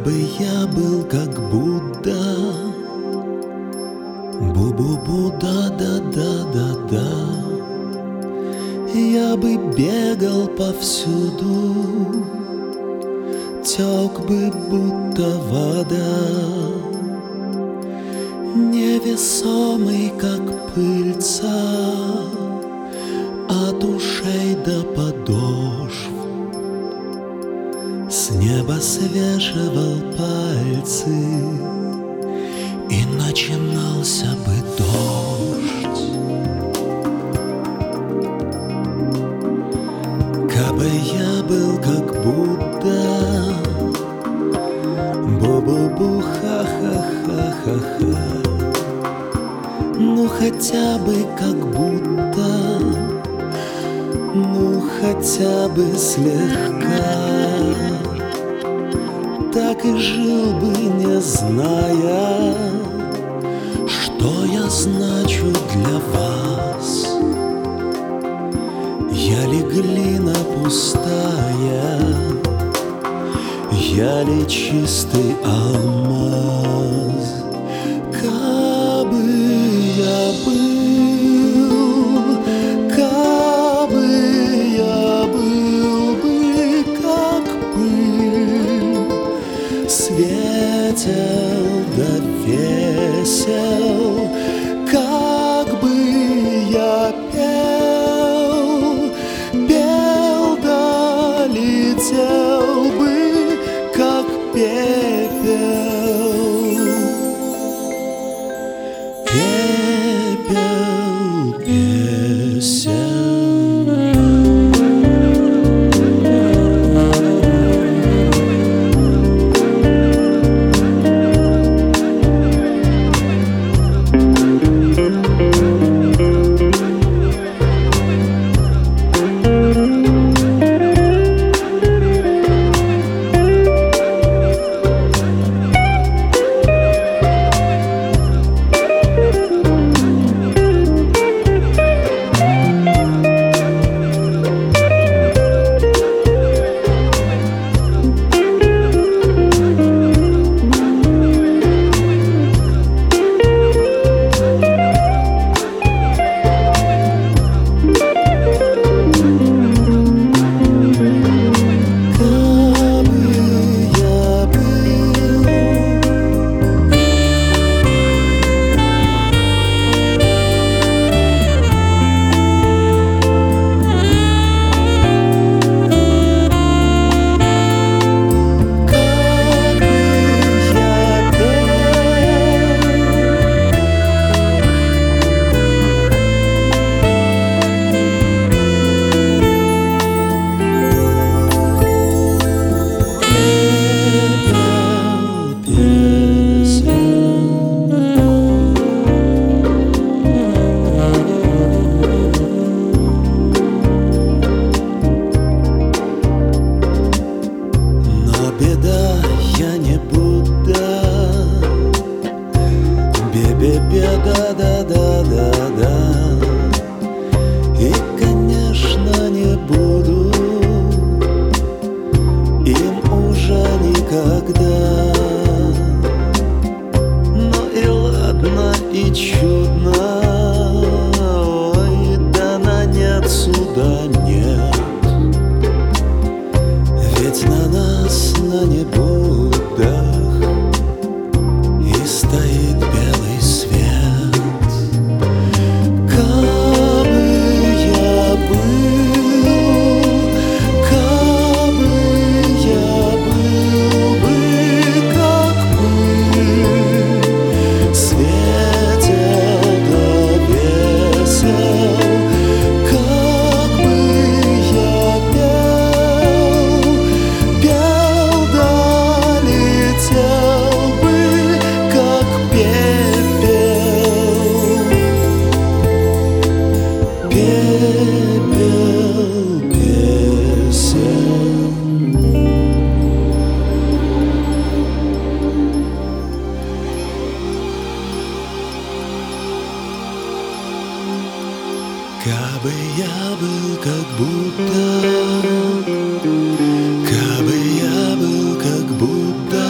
Кабы я был как Будда, бу-бу-бу, да-да-да-да-да, я бы бегал повсюду, тек бы будто вода, невесомый как пыльца, от ушей до подошв. С неба свешивал пальцы, и начинался бы дождь. Кабы я был как Будда, бу-бу-бу, ха-ха-ха-ха-ха, ну хотя бы как будто, ну хотя бы слегка, так и жил бы, не зная, что я значу для вас. Я ли глина пустая, я ли чистый алмаз? Кабы я был, кабы я был бы как пыль, светел да весел, как бы я пел, пел да летел бы, как пепел, пепел песен. Да-да-да-да-да, и, конечно, не буду им уже никогда. Ну и ладно, и чудно, ой, да на нет суда нет, ведь на нас, на небудах, и стоит белый свет. Кабы я был как Будда, кабы я был как Будда,